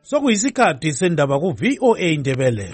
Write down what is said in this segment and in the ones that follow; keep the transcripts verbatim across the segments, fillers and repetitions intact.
Sokuyisikhathi sendaba ku V O A Indebele.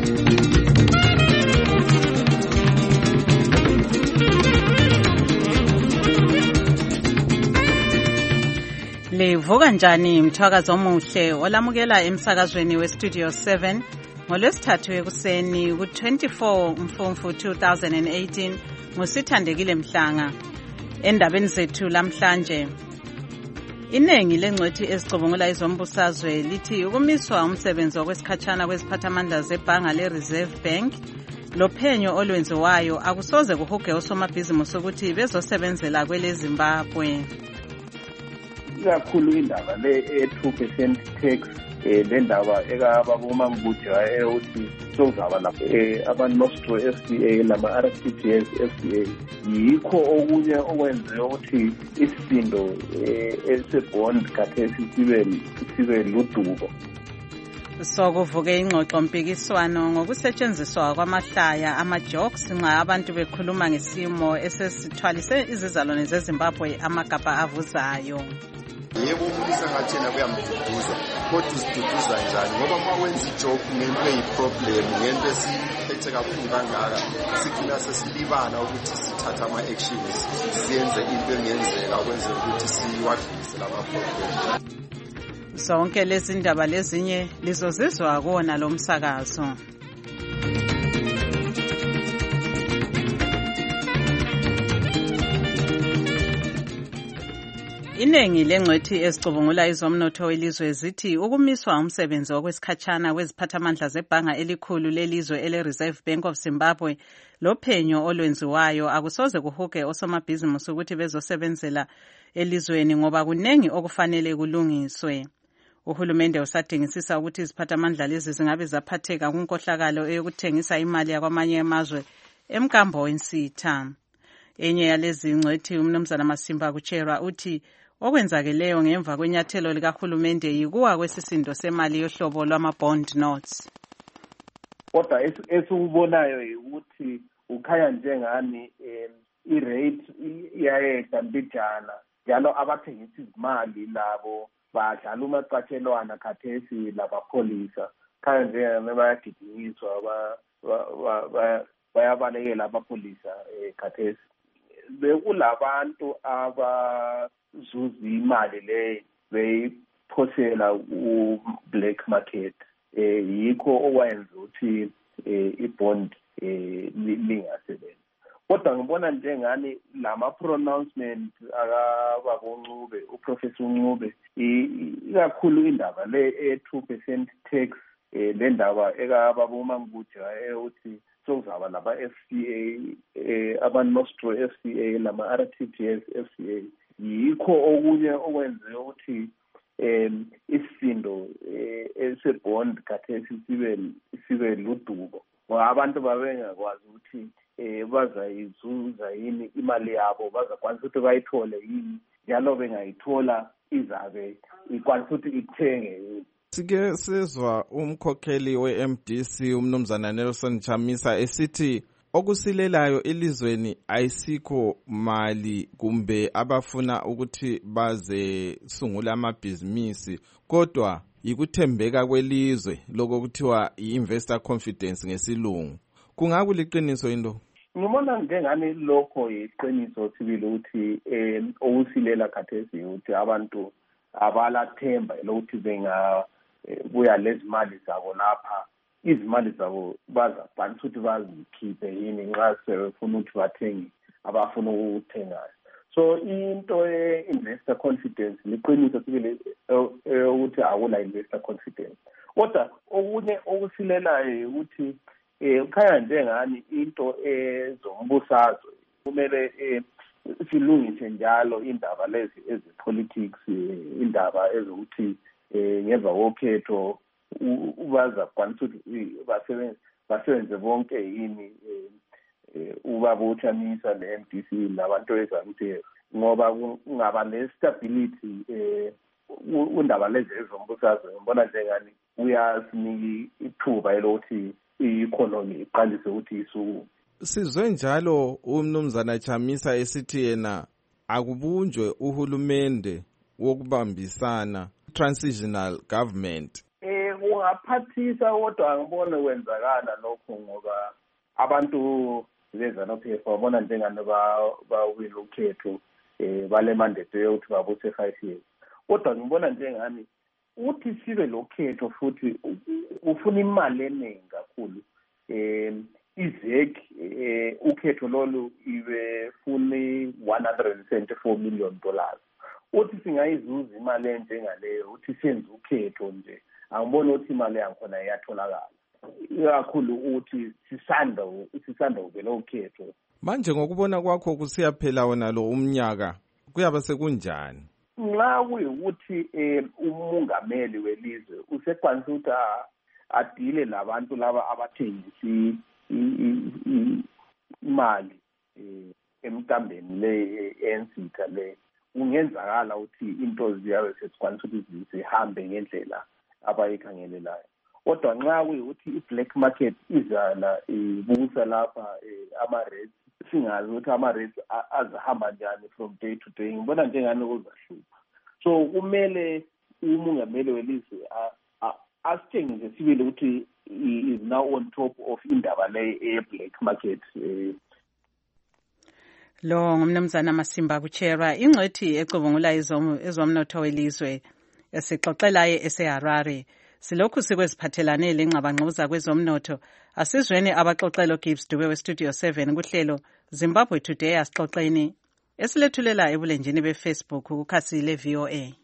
Livuka njani mthwakazi omuhle olamukela emsakazweni we Studio seven ngolwesithathu ekuseni ku twenty-four Mfumfu two thousand eighteen ngusithandekile Mhlanga. Endabeni zethu lamhlanje, inengi lengcwethi ezicubungula izombusazwe lithi ukumiswa umsebenzi wokwesikhatshana kweziphathamandla zebhanga le-Reserve Bank lophenyo olwenziwayo akusoze kuhuge osomabhizimusi ukuthi bezosebenzela kwele Zimbabwe. Ikakhulu indaba le e-two percent tax le ndaba ekababuma ngubujwa eyokuthi sozaba lapho abanostro F C A nama-R T G S F C A yikho okunye okwenziwe ukuthi isisindo esebond khathesi sibe sibe ludubo. Sokuvuke ingxoxo mpikiswano ngokusetshenziswa kwamahlaya ama-jokes nxa abantu bekhuluma ngesimo esesithwalise izizalwane zeZimbabwe amagabha avuzayo. Yebo umlisa ngathena kuyamduduza kodwa usiduduza njani ngoba uma wenza ijoke ngento eyiproblem ngento esiphethe kakhulu kangaka sigcina sesilibala ukuthi sithatha ama-actions siyenze into engenzeka ukwenzela ukuthi siwadlulise lama problem. Zonke lezi ndaba lezinye lizozizwa kuwona lo msakazo. Inengi lengcwethi ezicubungula izomnotho welizwe zithi ukumiswa umsebenzi wokwesikhatshana kweziphathamandla zebhanga elikhulu lelizwe ele-Reserve Bank of Zimbabwe lophenyo olwenziwayo akusoze kuhuge osomabhizimusi ukuthi bezosebenzela elizweni ngoba kunengi okufanele kulungiswe. Uhulumende usadingisisa ukuthi iziphathamandla lezi zingabe zaphatheka kunkohlakalo eyokuthengisa imali yakwamanye amazwe emkambo wensitha. Enye yalezi ngcwethi umnumzana Masimba kutshelwa uthi okwenzakeleyo ngemva kwenyathelo likahulumende yikuwa kwesisindo semali yohlobo lwama-bond notes. Kodwa esikubonayo ukuthi ukhaya njengani i-rate iyayehla mbijana njalo abathengisa izimali labo badlala umacatshelwana khathesi labapholisa khaya njengani bayagidinyiswa bayabalekela abapholisa khathesi. Bekulabantu abazuza imali le beyiphosela u-black market yikho okwenza ukuthi i-bond lingasebenzi. Kodwa ngibona njengani lama-pronouncement akababoNcube uProfessor Ncube ikakhulu indaba le e-two percent tax le ndaba ekababuma ngubujwa eyokuthi sozaba laba-F C A abanostro F C A nama-R T G S F C A yikho okunye okwenziwe ukuthi um isisindo esebond khathesi sibe sibe ludubo ngoba abantu babengakwazi ukuthi um bazayizuza yini imali yabo bazakwanisa ukuthi bayithole yini njalo bengayithola izabe ikwanisa ukuthi ithenge. Sike sizwa umkhokheli we-M D C umnumzana Nelson Chamisa esithi okusilelayo elizweni ayisikho mali kumbe abafuna ukuthi baze sungula amabhizinisi kodwa yikuthembeka kwelizwe lokho kuthiwa i-investor confidence ngesilungu. Kungakuliqiniso into? Ngibona njengani lokho yiqiniso sibili ukuthi um okusilela khathesi ukuthi abantu abalathemba lokuthi benga buya lezi mali zabo lapha izimali zabo bazakwanisa ukuthi bazikhiphe yini nxa sebefuna ukuthi bathenge abafuna ukuthengayo. So into ye-investor confidence liqiniso sibili ukuthi akula investor confidence. Kodwa okunye okusilelayo ukuthi um khaya njengani into ezombusazwe kumele silungise njalo indaba lezi ezepolitics indaba ezokuthi ngemva kokhetho bazakwanisa ukuthi basebenze bonke yini ubabuthanisa ne-M D C nabantu ezakuthi ngoba kungaba ne-stability undaba lezi ezombusazwe ngibona njengani uyasinika ithuba elokuthi i-economy iqalise ukuthi isuku. Sizwe njalo umnumzana Chamisa esithi yena akubunjwe uhulumende wokubambisana transitional government. Eh ungaphathisa kodwa angibone wenzakala lokho ngoba abantu beZANU-P F babona njengani bawile ukhetho um bale mandate yokuthi babuse five years. Kodwa ngibona njengani uthi sibe lo khetho futhi ufuna imali eningi kakhulu. Um izek ukhetho lolu ibe funi one hundred seventy-four million dollars. Uthi singayizuza imali enjengaleyo uthi senze ukhetho nje angibona ukuthi imali yakhona iyatholakala. Ikakhulu uthi sisanda sisanda uvela ukhetho. Manje ngokubona kwakho kusiyaphela wona lo umnyaka kuyaba sekunjani? Nxa kuyukuthi umongameli welizwe usekwanisa ukuthi adile labantu laba abathengisa imali emkambeni le ensitha le kungenzakala ukuthi into ziyabe sesikwanisa ukuthi zihambe ngendlela abayikhangelelayo. Kodwa nxa kuyukuthi i-black market izala ibusa lapha ama-rates singazi ukuthi ama-rates azahamba njani from day to day ngibona njengani kuzahlupha. So kumele umongameli welizwe asitshengise sibili ukuthi is now on top of indaba le e-black market. Lo ngumnumzana Masimba Kuchera ingcwethi ecubungula ezomnotho welizwe esixoxelaye eseHarare. Silokhu sikweziphathelane lengxabangxoza kwezomnotho asizweni abaxoxelo Gibbs Dube westudio seven kuhlelo Zimbabwe Today asixoxeni esilethulela ebulenjini beFacebook kukhasi le-V O A.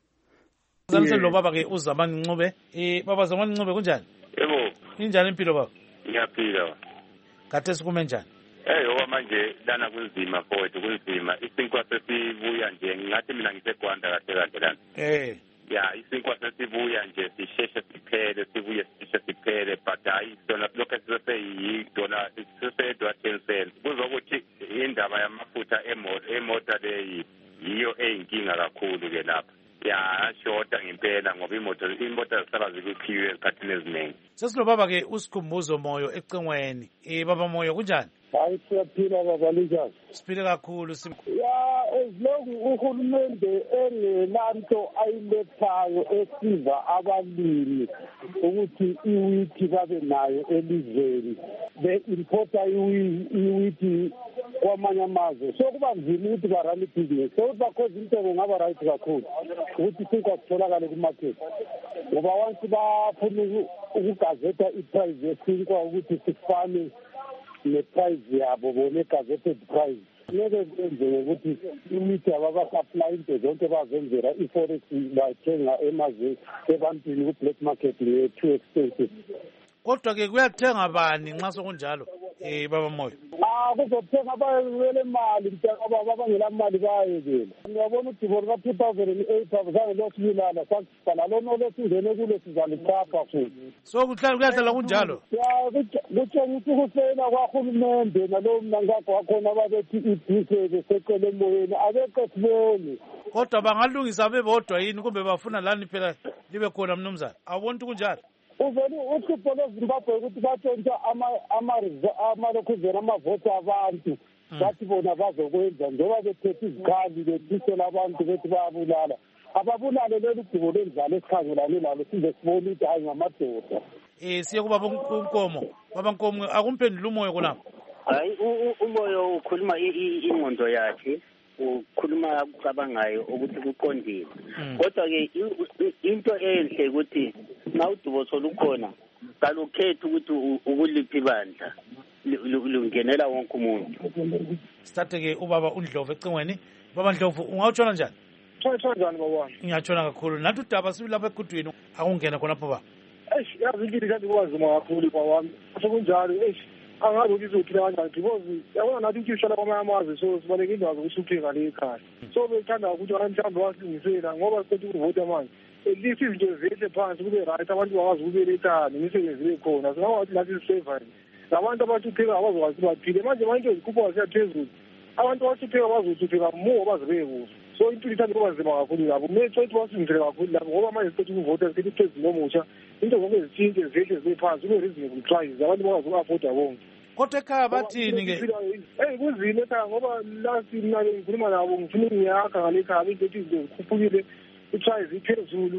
Zamselo lo baba ke uZamani Ncube. Eh baba Zamani Ncube kunjani? Yebo. Injani impilo baba? Ngiyaphila. Kade sikume njani? Eh yho manje lana kunzima mfowethu kunzima. Isinkwa sesibuya nje ngathi mina ngiseGwanda kahle kahle lana. Eh. Ya isinkwa sesibuya nje sisheshe siphele sibuye sisheshe siphele but hayi sona lokho sise yidona sisedwa ten cents. Kuzokuthi indaba yamafutha emoto emota leyi yiyo eyinkinga kakhulu ke lapha. Ya shota ngempela ngoba imoto imoto zisaba zikukhiwe esikhathini eziningi. Sesilo baba ke usikhumbuzo moyo ecengweni. Eh baba moyo kunjani? Hayi siyaphila baba linjani? Siphile kakhulu sim. Ya ezilongu uhulumende engelanto ayilethayo esiza abalimi ukuthi iwithi babe nayo elizweni. Be importa iwithi kwamanye amazwe. So kuba nzima ukuthi barani business. So bakhoza intengo ngaba right kakhulu. Ukuthi sinka kutholakala kumarket. Ngoba once bafuna ukugazeta iprice yesinkwa ukuthi sifane ne-price yabo bone gazetted price. Ngeke kwenze ukuthi imithi ababa-supply into zonke bazenzela i-forex bathenga emazweni ebantwini ku-black market ne-too expensive. Kodwa ke kuyathenga bani nxa sokunjalo eh baba moyo? Ah kuzothenga bayekele imali mntaka babangela imali bayekela. Ngiyabona udiboni ka-two thousand eight azange losibulala sasibhala lona lesingene kulo sizalichapha futhi. So kuhlala kuyahlala kunjalo? Ya kutshengisa ukusela kwahulumende nalo mnangakho wakhona babethi ibhise besecele emoyeni abekho sibone. Kodwa bangalungisa bebodwa yini kumbe bafuna lani phela libe khona mnumzana? Awubona kunjalo? Uvele uhlupho lweZimbabwe ukuthi batshontsha amalokhuzela amavoti abantu bathi bona bazokwenza njengoba bethethe izikhali bethisela abantu bethi bayabulala. Ababulale leli dubo lendlala esikhangelane lalo size sibone ukuthi hayi ngamadoda. Eh siye kuba unkomo. Baba Nkomo akumphendula umoyo konapho. Hayi umoyo ukhuluma ingqondo yakhe. Ukhuluma kucabangayo ukuthi kuqondile. Kodwa ke into enhle ukuthi na udubo solukhona kalukhethe ukuthi ukuliphi bandla lungenela wonke umuntu. Sithathe ke ubaba uNdlovu ecingweni. Baba Ndlovu ungawutshona njani? Tshona njani baba? Ngiyatshona kakhulu. Nathi udaba sibilapha egudwini akungena khonapho baba. Eish yazi into kanti kwazima kakhulu kwami. Sekunjalo eish angazi ukuthi uzophila kanjani because yabona nathi intshishala kwamanye amazwe so sibaleke indaba zokuhlupheka ngale ekhaya. So bethanda ukuthi mhlawumbe wasilungisela ngoba sithi ukuvota manje. Elisi izinto zehle phansi kube right abantu bakwazi ukubele ekhaya nemisebenzi lekhona singawathi nathi sisave. Labantu abahlupheka abazokwazi baphile manje manje izikhupha ziyaphezulu. Abantu abahlupheka bazohlupheka more bazibeke kuzo. So into ithanda kuba nzima kakhulu lapho. Kumele ukuthi basilungisele kakhulu lapho ngoba manje sithi ukuvota sithi president omusha into zonke zithinke zehle ziphansi kube reasonable price abantu bakwazi uku-afforda bonke. Kodwa ekhaya bathini ke? Hey kuzile ekhaya ngoba last mina ngikhuluma nabo ngifuna ngiyakha ngale ekhaya into ethi zikhuphukile i-price iphezulu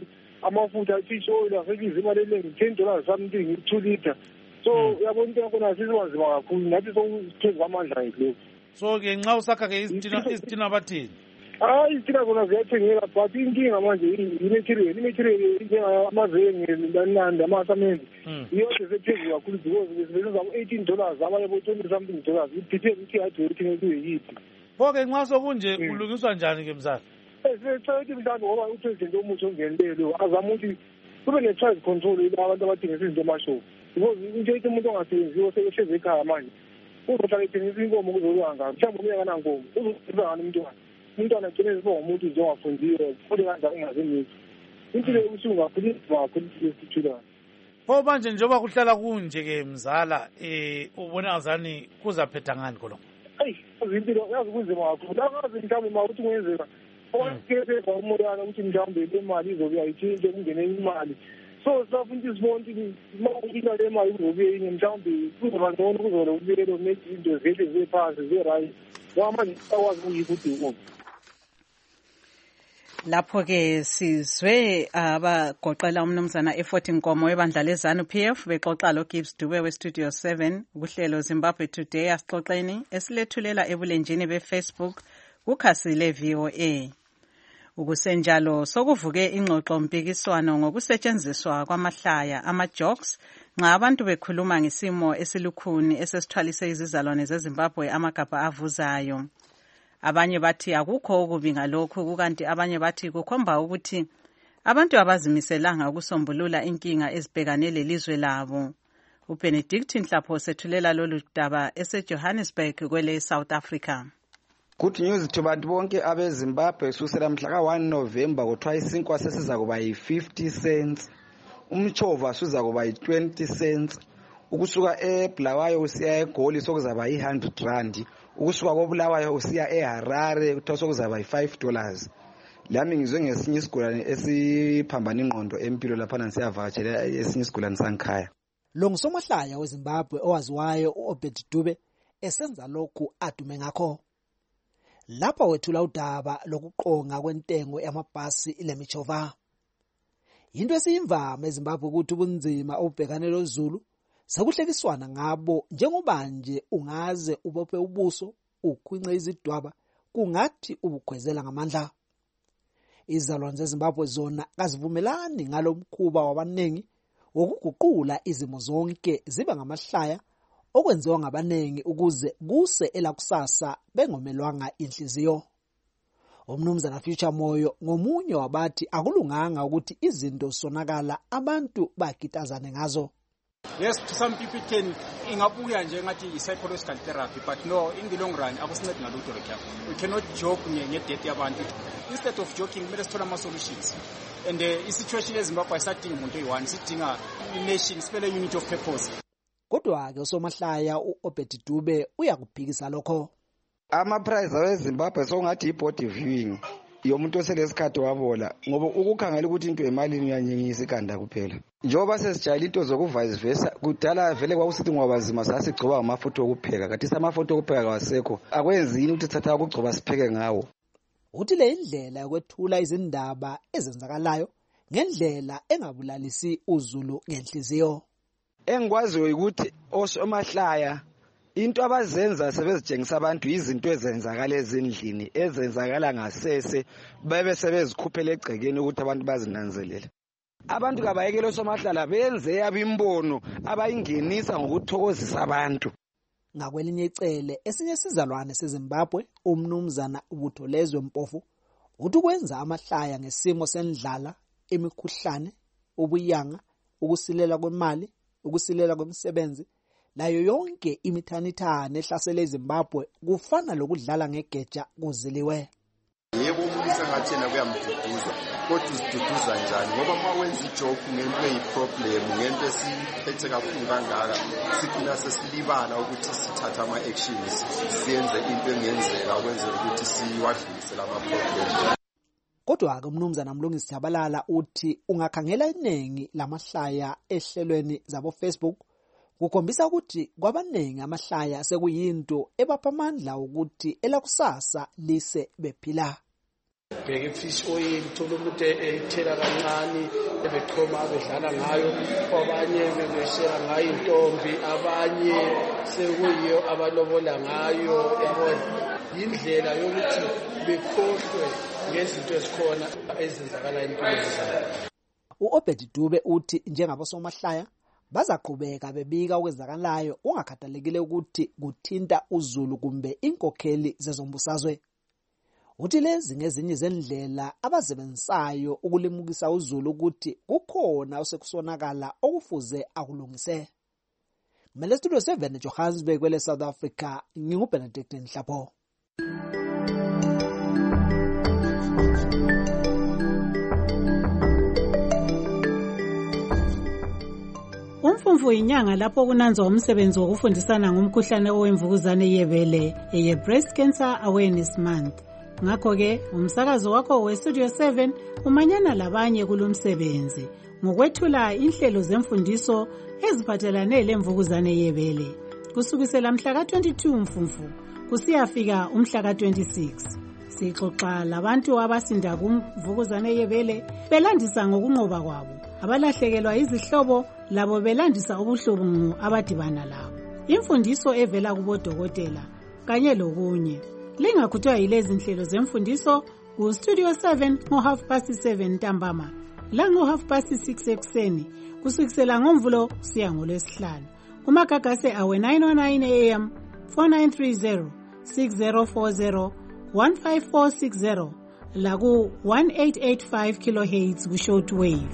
amafutha fish oil asebiza imali eningi ten dollars something two liter so uyabona into yakhona sisibanzima kakhulu nathi sokuthenga kwamandla yikho so-ke nxa usakha-ke izitina izitina bathini hayi izitina zona ziyathengeka but inkinga manje i-material i-material njengamazenge nanandi amasamende iyodwa sephezulu kakhulu because sisebenza eighteen dollars abanye bo-twenty something dollars idepend ukuthi i-hydrating kuyeyiphi pho-ke nxa sokunje kulungiswa njani-ke mzala sicela ukuthi mhlawumbe ngoba upresident omutsha ongenelelo azama ukuthi kube ne-price control abantu abathengisa izinto emashopu because into ethi umuntu ongasebenziyo sebehlezi ekhaya manje uzohlala ethengisa inkomo kuzolwanga mhlawumbe umnyaka nankomo uzosiza ngani umntwana umntwana agcine esiba ngumuntu nje ongafundiyo futhi kanjani engazimisi impilo yobusuku kakhulu kakhulu lesithulayo pho manje njengoba kuhlala kunje-ke mzala um ubona ngazani kuzaphetha ngani khonokho eyi impilo yazi kunzima kakhulu angazi mhlawumbe ma ukuthi kungenzeka okukeseza umoyana ukuthi mhlawumbe le mali izobuya itshintshe kungene imali so safuna ukuthi sibone ukuthi ma into le mali kuzobuye inye mhlawumbe kuzoba ngcono kuzola ubuyelo nezinto zehle zephansi ze-right ngoba manje akwazi ukuyikho ukuthi ukuphi. Lapho-ke sizwe abagoqela umnumzana eFort Nkomo webandla leZANU P F bexoxa loGibbs Dube weStudio seven kuhlelo Zimbabwe Today asixoxeni esilethulela ebulenjini beFacebook kukhasi le-V O A. Ukusenjalo sokuvuke ingxoxo mpikiswano ngokusetshenziswa kwamahlaya ama-jokes nxa abantu bekhuluma ngesimo esilukhuni esesithwalise izizalwane zeZimbabwe amagabha avuzayo. Abanye bathi akukho okubi ngalokhu kukanti abanye bathi kukhomba ukuthi abantu abazimiselanga ukusombulula inkinga ezibhekane lelizwe labo. uBenedict Nhlapho sethulela lolu daba eseJohannesburg kwele South Africa. Good news to bantu bonke abeZimbabwe kusukela mhla ka one November kuthiwa isinkwa sesiza kuba yi-fifty cents, umchova suza kuba yi-twenty cents, ukusuka eBulawayo usiya eGoli sokuzaba yi-one hundred rand, ukusuka koBulawayo usiya eHarare kuthiwa sokuzaba yi-five dollars. Lami ngizwe ngesinye isigulane esiphambana ingqondo empilo lapha siyavakatshela esinye isigulane sangikhaya. Lo ngusomahlaya weZimbabwe owaziwayo uObed Dube esenza lokhu adume ngakho. Lapha wethula udaba lokuqonga kwentengo yamabhasi lemichova. Into esiyimvama eZimbabwe ukuthi ubunzima obhekane loZulu sekuhlekiswana ngabo njengoba nje ungaze ubophe ubuso ukhwince izidwaba kungathi ubugwezela ngamandla. Izalwane zeZimbabwe zona kazivumelani ngalomkhuba wabanengi wokuguqula izimo zonke ziba ngamahlaya okwenziwa ngabanengi ukuze kuse elakusasa bengomelwanga inhliziyo. Umnumzana Future Moyo ngomunye wabathi akulunganga ukuthi izinto sonakala abantu bagitazane ngazo. Yes, to some people it can ingabuya nje ngathi psychological therapy, but no, in the long run akusincedi ngalutho lokho. We cannot joke ngedeath yabantu. Instead of joking kumele sithola ama solutions. And the uh, situation eZimbabwe isadinga umuntu oyi-one, sidinga i-nation, sipele unity of purpose. Kodwa ke usomahlaya uObed Dube uyakuphikisa lokho. Ama price aweZimbabwe songathi i-body viewing yomuntu oselesikhathi wabola ngoba ukukhangela ukuthi into emalini uyanyengisa ikanda kuphela. Njoba sesijayela into zokuvice versa kudala vele kwakusithi ngoba bazima sasigcoba amafutha okupheka kathi samafutha okupheka kwasekho akwenzini ukuthi thatha ukugcoba sipheke ngawo. Uthi le indlela yokwethula izindaba ezenzakalayo ngendlela engabulalisi uZulu ngenhliziyo. Engikwaziyo ukuthi osomahlaya into abazenza sebezitshengisa abantu izinto ezenzakala ezindlini ezenzakala ngasese bebe sebezikhuphela egcekeni ukuthi abantu bazinanzelela. Abantu kabayekele osomahlala benze abimbono abayingenisa ngokuthokozisa abantu. Ngakwelinye icele esinye sizalwane seZimbabwe umnumzana uButholezwe Mpofu uthi kwenza amahlaya ngesimo sendlala, imikhuhlane, ubuyanga, ukusilela kwemali, ukusilela kwemisebenzi nayo yonke imithanithane ehlasela eZimbabwe kufana lokudlala ngegeja kuziliwe. Yebo umuntu sengathena kuyamduduza kodwa usiduduza njani ngoba uma wenza ijoke ngento eyiproblem ngento esiphethe kakhulu kangaka sigcina sesilibala ukuthi sithatha ama actions siyenze into engenzeka ukwenzela ukuthi siwadlulise lama problem. Kodwa ke umnumzana Mlungisi Jabalala uthi ungakhangela iningi lamahlaya ehlelweni zabo Facebook kukhombisa ukuthi kwabanengi amahlaya sekuyinto ebapha amandla ukuthi elakusasa lise bephila. bheke i-fish oil thola umuntu ethela kancane ebechoma bedlala ngayo, abanye bebeshera ngayo intombi, abanye sekuyiyo abalobola ngayo. Yabona indlela yokuthi bekhohlwe ngezinto ezikhona ezenzakala empilweni zabo. U-Obed Dube uthi njengabosomahlaya bazaqhubeka bebika okwenzakalayo ungakhathalekile ukuthi kuthinta uZulu kumbe inkokheli zezombusazwe. Uthi lezi ngezinye zendlela abasebenzisayo ukulimukisa uZulu ukuthi kukhona osekusonakala okufuze akulungise. Kumele studio seven eJohannesburg kwele South Africa, nginguBenedict Nhlapho. Umfumfu inyanga lapho kunanzwa umsebenzi wokufundisana ngomkhuhlane owemvukuzane yebele eye Breast Cancer Awareness Month. Ngakho ke umsakazo wakho we Studio seven umanyana labanye kulomsebenzi ngokwethula inhlelo zemfundiso eziphathelane lemvukuzane yebele kusukisela mhla ka twenty-two Mfumfu kusiyafika umhla ka twenty-six. Sixoxa labantu abasinda kumvukuzane yebele belandisa ngokunqoba kwabo, abalahlekelwa izihlobo labo belandisa ubuhlungu abadibana labo. Imfundiso evela kubodokotela kanye lokunye. Lingakhuthwa yilezi nhlelo zemfundiso ku Studio seven ngo half past seven ntambama la ngo half past six ekuseni kusukisela ngomvulo siya ngolwesihlanu. Kumagagase awe nine oh nine a m, four nine three zero, six zero four zero, one five four six zero la ku one eight eight five kilohertz ku shortwave.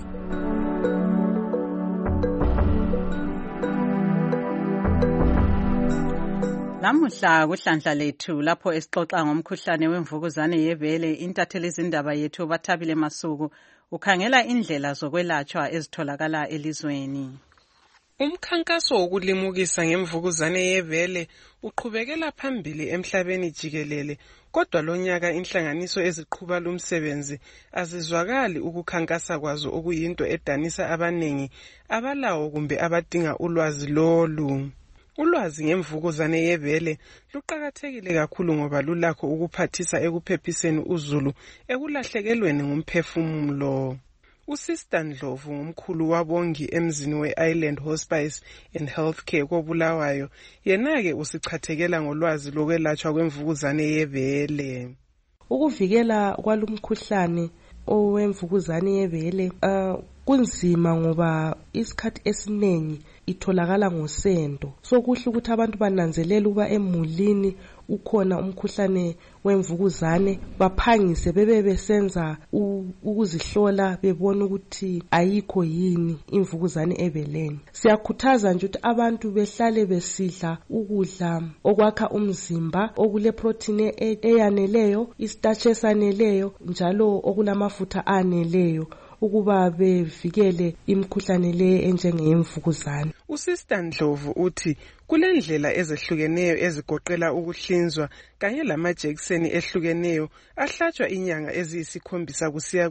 Lamuhla kuhlandla lethu lapho esixoxa ngomkhuhlane wemvukuzane yebele, intatheli izindaba yethu Bathabile Masuku ukhangela indlela zokwelatshwa ezitholakala elizweni. Umkhankaso wokulimukisa ngemvukuzane yebele uqhubekela phambili emhlabeni jikelele, kodwa lonyaka inhlanganiso eziqhuba lumsebenzi azizwakali ukukhankasa kwazo okuyinto edanisa abanengi abalawo kumbe abadinga ulwazi lolu. Ulwazi ngemvukuzane yebele luqakathekile kakhulu ngoba lulakho ukuphathisa ekuphephiseni uZulu ekulahlekelweni ngumphefumulo. Usister Ndlovu ngumkhulu wabongi emzini we-Island Hospice and Healthcare koBulawayo, yena-ke usichathekela ngolwazi lokwelatshwa kwemvukuzane yebele. Ukuvikela kwalumkhuhlane owemvukuzane yebele uh, kunzima ngoba isikhathi esiningi itholakala ngosendo. So kuhle ukuthi abantu bananzelele ukuba emulini ukhona umkhuhlane wemvukuzane baphangise bebe besenza ukuzihlola bebona ukuthi ayikho yini imvukuzane ebeleni. Siyakhuthaza nje ukuthi abantu behlale besidla ukudla okwakha umzimba okule protein eyaneleyo, istarch esaneleyo njalo okulamafutha aneleyo ukuba bevikele imikhuhlane le enjengeyemvukuzane. Usister Ndlovu uthi kulendlela ezehlukeneyo ezigoqela ukuhlinzwa kanye lamajekiseni ehlukeneyo ahlatshwa inyanga eziyisikhombisa kusiya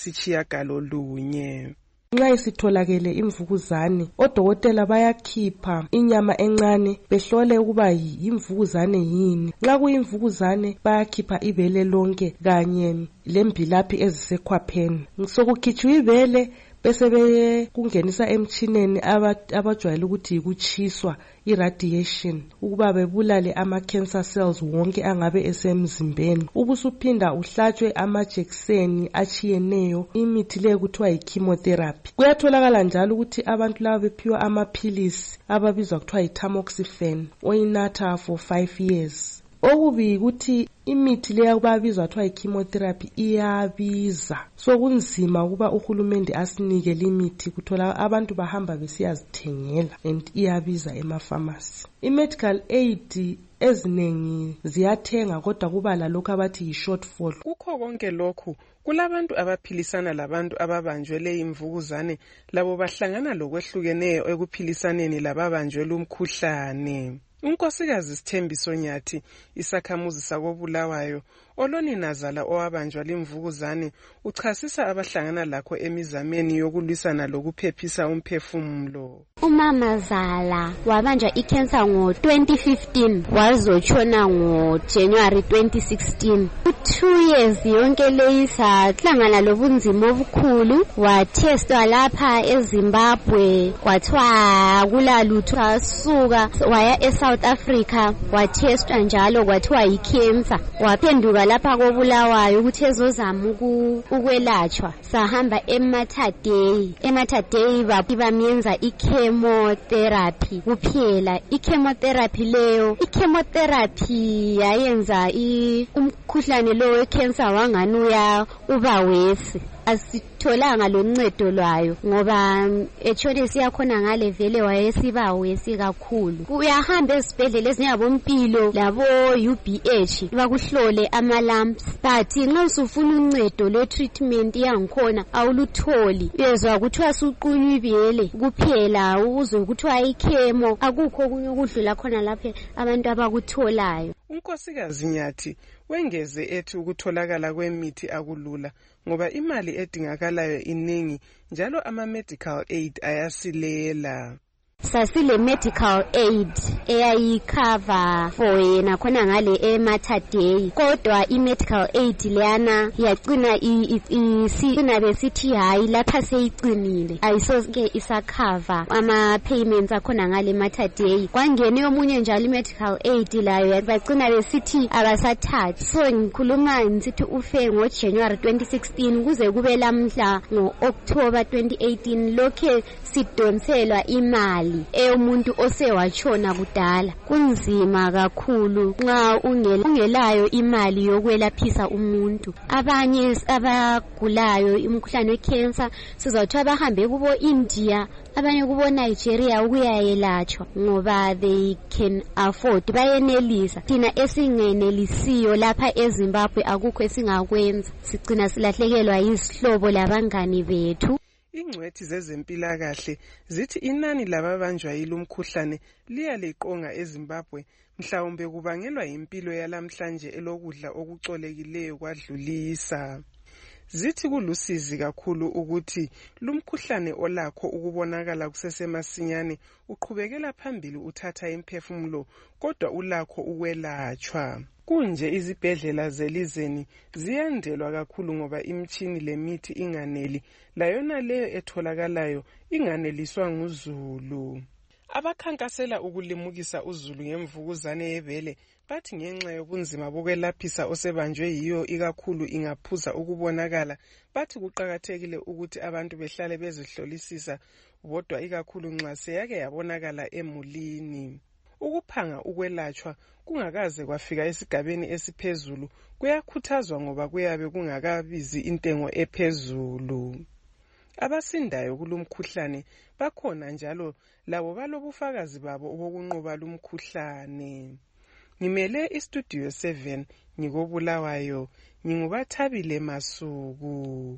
kweziyisitshiyagalolunye. Nxa isitholakele imvukuzane, odokotela bayakhipha inyama encane behlole ukuba yimvukuzane yini. Nxa kuyimvukuzane bayakhipha ibele lonke kanye lembilapi ezisekhwapheni. Sokukhitshwa ibele bese bekungenisa emtshineni abajwayele ukuthi yikutshiswa, irradiation, ukuba bebulale ama-cancer cells wonke angabe esemzimbeni. Ubusuphinda uhlatshwe amajekiseni achiyeneyo, imithi le kuthiwa yi-chemotherapy. Kuyatholakala njalo ukuthi abantu laba bephiwa amaphilisi ababizwa kuthiwa yi-tamoxifen oyinatha for five years. Okubi ukuthi imithi leya kubabizwa kuthiwa i-chemotherapy iyabiza. So kunzima ukuba uhulumende asinike limithi, kuthola abantu bahamba besiyazithengela and iyabiza ema-pharmacy. I-medical aid ezinengi ziyathenga kodwa kuba lalokho abathi yi-shortfall. Kukho konke lokhu kulabantu abaphilisana labantu ababanjwe le imvukuzane, labo bahlangana lokwehlukeneyo ekuphilisaneni lababanjwe lumkhuhlane. Unkosikazi Sithembiso Nyathi, isakhamuzi sakoBulawayo, oloninazala owabanjwa limvukuzane, uchasisa abahlangana lakho emizameni yokulwisana lokuphephisa umphefumulo. umamazala wabanjwa ikhensa ngo twenty fifteen wazotshona ngo January twenty sixteen. Two years yonke leyi sahlangana lobunzima obukhulu, wathestwa lapha eZimbabwe kwathiwa kulalutho, wasuka waya eSouth Africa wathestwa njalo kwathiwa yikhensa, waphenduka lapha koBulawayo ukuthi ezozama ukwelatshwa. Sahamba eMatadei, eMatadei bamenza ichemotherapy kuphela. Ichemotherapy leyo, ichemotherapy yayenza umkhuhlane lo wecancer wanganuya uba wesi. Asitholanga loncedo lwayo ngoba etshone siyakhona ngale vele wayesiba wesi kakhulu. Uyahamba esibhedlela ezinyabompilo labo U B H bakuhlole ama lumps, but nxa usufuna uncedo le treatment yangikhona awulutholi. Uyezwa kuthiwa suqunywa ibele kuphela, uzwe kuthiwa ichemo, akukho kunye ukudlula khona lapha abantu abakutholayo. unkosikazi Nyathi wengeze ethi ukutholakala kwemithi akulula ngoba imali edingakalayo iningi njalo ama-medical aid ayasilela. Sasile medical aid eyayicover for yena khona ngale eMatadei, kodwa i-medical aid leyana yagcina isina besithi hayi lapha seyicinile ayisoke isacover ama-payments akhona ngale eMatadei. Kwangene omunye njalo i-medical aid layo bagcina besithi abasathathi. So ngikhuluma ngithi ufe ngoJanuary twenty sixteen kuze kube lamhla ngo-October twenty eighteen lokhe sidonselwa imali eyomuntu osewatshona kudala. Kunzima kakhulu nxa ungelayo imali yokwelaphisa umuntu. Abanye abagulayo imkhuhlane wecancer sizathiwa bahambe kubo India, abanye kubo Nigeria ukuyayelatshwa ngoba they can afford, bayenelisa. Thina esingenelisiyo lapha eZimbabwe akukho esingakwenza, sigcina silahlekelwa yizihlobo labangani bethu. Ingcwethi zezempilakahle zithi inani lababanjwa yilumkhuhlane liyaleqonga eZimbabwe mhlawumbe kubangelwa impilo yalamhlanje elokudla okucolekileyo kwadlulisa. Zithi kulusizi kakhulu ukuthi lumkhuhlane olakho ukubonakala kusesemasinyane uqhubekela phambili uthatha imphefumulo kodwa ulakho ukwelatshwa. Kunje izibhedlela zelizeni ziyandelwa kakhulu ngoba imtshini lemithi inganeli, layona leyo etholakalayo inganeliswa nguzulu. Abakhankasela ukulimukisa uzulu ngemvukuzane yebele bathi ngenxa yobunzima bokwelaphisa osebanjwe yiyo ikakhulu ingaphuza ukubonakala, bathi kuqakathekile ukuthi abantu behlale bezihlolisisa bodwa ikakhulu nxa seyake yabonakala emulini. Ukuphanga ukwelatshwa kungakaze kwafika esigabeni esiphezulu kuyakhuthazwa ngoba kuyabe kungakabizi intengo ephezulu. Abasindayo kulumkhuhlane bakhona njalo labo balobufakazi babo obokunqoba lumkhuhlane. Ngimele istudio seven ngikobulawayo, ngingubathabile Masuku.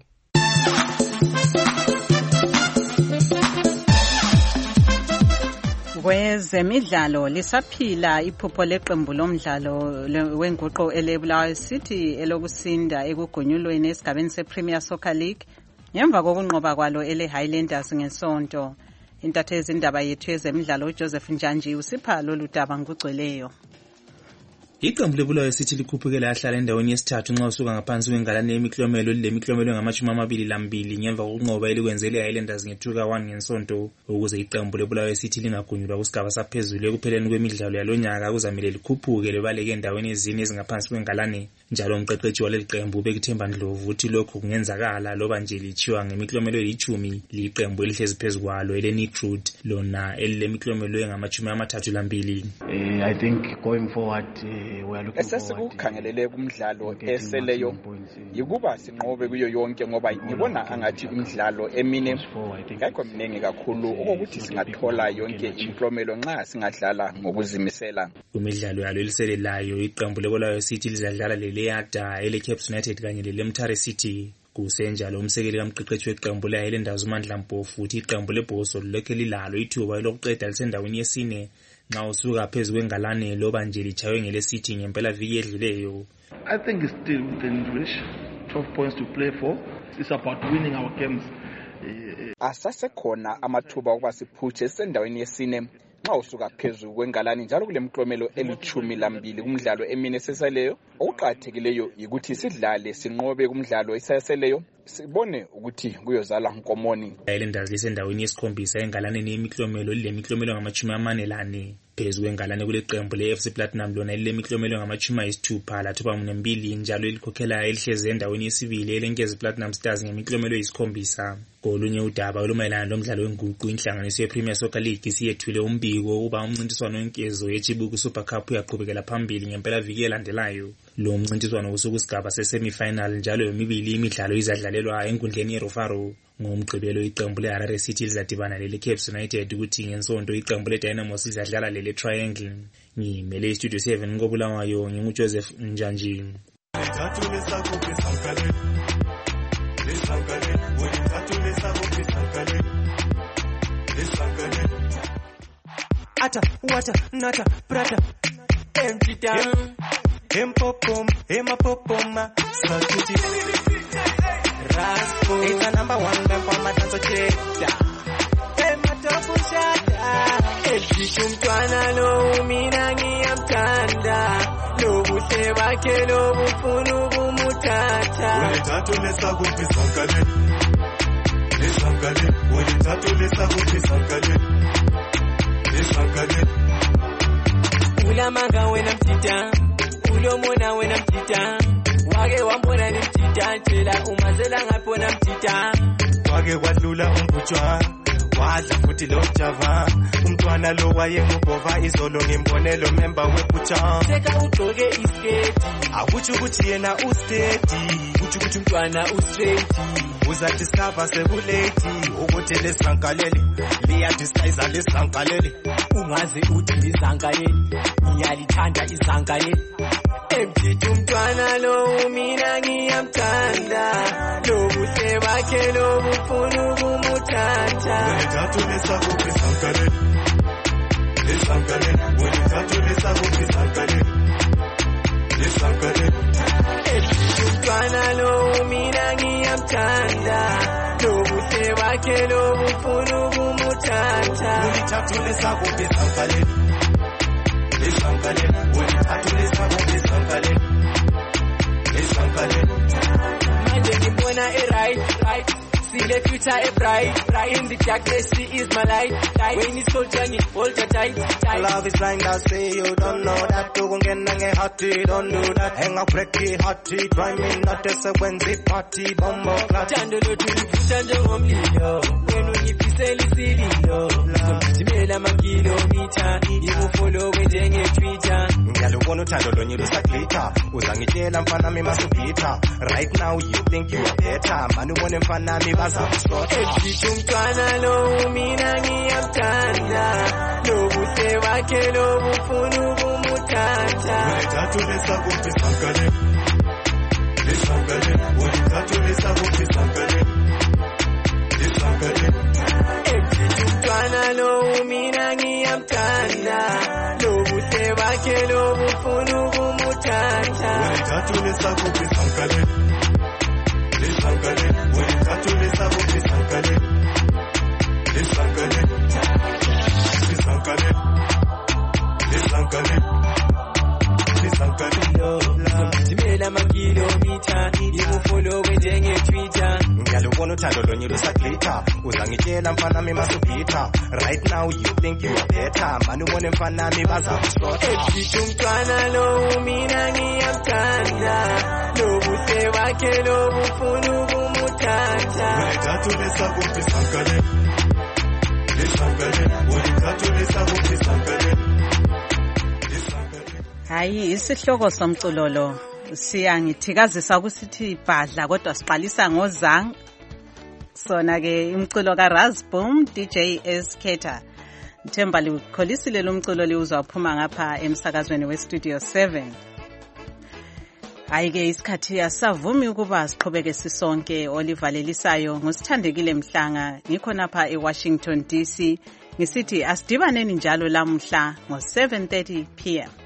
Kwezemidlalo lisaphila iphupho leqembu lomdlalo wenguqo eleBulawayo City elokusinda ekugonyulweni esigabeni sePremier Soccer League ngemva kokunqoba kwalo eleHighlanders ngesonto. Intatheli indaba yethu yezemidlalo uJoseph Njanji usipha lolu daba ngokugcweleyo. Iqembu leBulawayo City likhuphukela yahlala endaweni yesithathu nxa usuka ngaphansi kwengalane yemiklomelo lemiklomelo ngamashumi amabili lambili ngemva kokunqoba elikwenzele iHighlanders ngethuka one ngensonto. Ukuze iqembu leBulawayo City lingagunyulwa kusigaba saphezulu ekupheleni kwemidlalo yalonyaka kuzamele likhuphuke lebaleke endaweni ezine ezingaphansi kwengalane. Njalo umqeqeshi waleli qembu uBekithemba Ndlovu uthi lokhu kungenzakala loba nje lichiwa ngemiklomelo elithumi liqembu elihlezi phezulu kwalo eleNitrud lona elilemiklomelo engamashumi amathathu lambili. I think going forward uh, esesikukhangelele kumdlalo eseleyo yikuba sinqobe kuyo yonke ngoba ngibona angathi imidlalo emine ngakho mningi kakhulu ukuthi singathola yonke imklomelo nxa singadlala ngokuzimisela. Kumidlalo yalo eliselelayo iqembu leBulawayo City lizadlala leLeada, eleCaps United kanye leLemtare City. Kusenjalo umsekeli kamqeqeshi weqembu leHighlanders uMandla Mpofu futhi iqembu leBhoso lokhe lilalo ithuba lokuqeda lisendaweni yesine nxa usuka phezu kwengalane loba nje lichaywe ngeLecity ngempela viki edluleyo. I think it's still within reach. twelve points to play for. It's about winning our games. asasekhona amathuba okuba siphutshe sendaweni yesine nxa usuka phezulu kwengalani njalo kule miklomelo elithumi lambili kumdlalo emine eseseleyo. Okuqakathekileyo yikuthi sidlale sinqobe kumdlalo eseseleyo sibone ukuthi kuyozala nkomoni. Islanders lisendaweni yesikhombisa engalaneni yemiklomelo lemiklomelo ngamachumi amane lane. Phezu kwengalane kule qembu le-F C Platinum lona lilemiklomelo ngamachumi ayisithupha lathuba nembili njalo elikhokhela elihlezi endaweni yesibili elenkezi Platinum Stars ngemiklomelo eyisikhombisa. Kolunye udaba olumayelana lomdlalo wenguqu inhlanganiso ye-Premier Soccer League siyethule umbiko uba umncintiswano wenkezo yeChibuku Super Cup uyaqhubekela phambili ngempela viki elandelayo. Lo mncintiswano usuku isigaba se-semi-final njalo yomibili imidlalo izadlalelwa enkundleni yeRofaro. Ngomgqibelo iqembu leHarare City lizadibana lele-Cape United ukuthi ngensonto iqembu leDynamos lizadlala lele-Triangle. Ngimele iStudio seven ngobulawayo nginguJoseph Njanji. Ata, wata, nata, prata, empty down, empopom, emapopoma, sakuti, raspo, it's a number one band for my dance cheta, ematopo shata, ejichumtwana lo minangi amtanda, lo buseba ke lo bufunu bumutata, ulitatu lesa kupisankale, lesankale, ulitatu lesa kupisankale. Ulamanga wena mtita, ulomona wena mtita, wage wambona ni mtita, tela umazela ngapona mtita, wage wadlula umbuchwa, wadla futhi lo java, umntwana lo wayengubova izolo ngimbonelo member webucha, seka ugcoke isketi, akuthi ukuthi yena ustedi, uthi ukuthi umntwana ustraight, uza discover sekulate, ukuthi lesankaleli, liya disguise lesankaleli, ungaze uthi izankaleli, ngiyalithanda izankaleli. Emjithi umntwana lo mina ngiyamthanda, lo buhle bakhe lo bufuna ukumuthatha. Ulithathu lesakuphi izankaleli, lesankaleli, ulithathu lesakuphi izankaleli, lesankaleli. Emjithi umntwana lo mina ngiyamthanda, lo buhle bakhe lo bufuna ukumuthatha. Ulithathu lesakuphi izankaleli, lesankaleli, ulithathu lesakuphi izankaleli, lesankaleli. Manje ngimbona e-right, right. See the future a bright, bright in the darkness, she is my light, light. When it's cold, young, hold her tight, tight. Love is blind, I say you don't know that. You gon' get nang hotty, don't do that. Hang up, breaky, hotty, try me not to say when the party, bombo, clap. Chando lo tu ni chando omli yo. When you pise li sili yo. Timela makilomita, you follow when jenge Twitter. Ngalo wono chando lo nyiru saklita. Uzangitela mfana mi masupita. Right now you think you are better. Manu wone mfana mi Ejithi umntwana lo mina ngiyamthanda, lo buhle bakhe lo bufuna ukumuthatha. Ulithathu lesakuphi izankaleli, lesankaleli, ulithathu lesakuphi izankaleli, lesankaleli. Ejithi umntwana lo mina ngiyamthanda, lo buhle bakhe lo bufuna ukumuthatha. Ulithathu lesakuphi izankaleli, lesankaleli, ulithathu lesakuphi izankaleli, lesankaleli, lesankaleli, lesankaleli, lesankaleli. Timela makilomita, you follow when jenge Twitter. Ngalo wono thando lo nyiru saklita, uzangitela mfana mi masupita. Right now you think you are better, manu wone mfana mi baza kusota. Ejithi umntwana lo mina ngiyamthanda, lo buhle bakhe lo bufuna ukumuthatha. Ulithathu lesakuphi izankaleli, lesankaleli, ulithathu lesakuphi izankaleli, lesankaleli. Hayi isihloko somculo lo siyangithikazisa ukusithi bhadla kodwa siqalisa ngozang. Sona ke umculo kaRazboom D J Sketa. Themba likholisile lo mculo liuzwaphuma ngapha emsakazweni weStudio seven. Hayi ke isikhathi asavumi ukuba siqhubeke sisonke olivalelisayo ngosithandekile Mhlanga ngikhona pha eWashington D C ngisithi asidibaneni njalo lamhla ngo seven thirty p m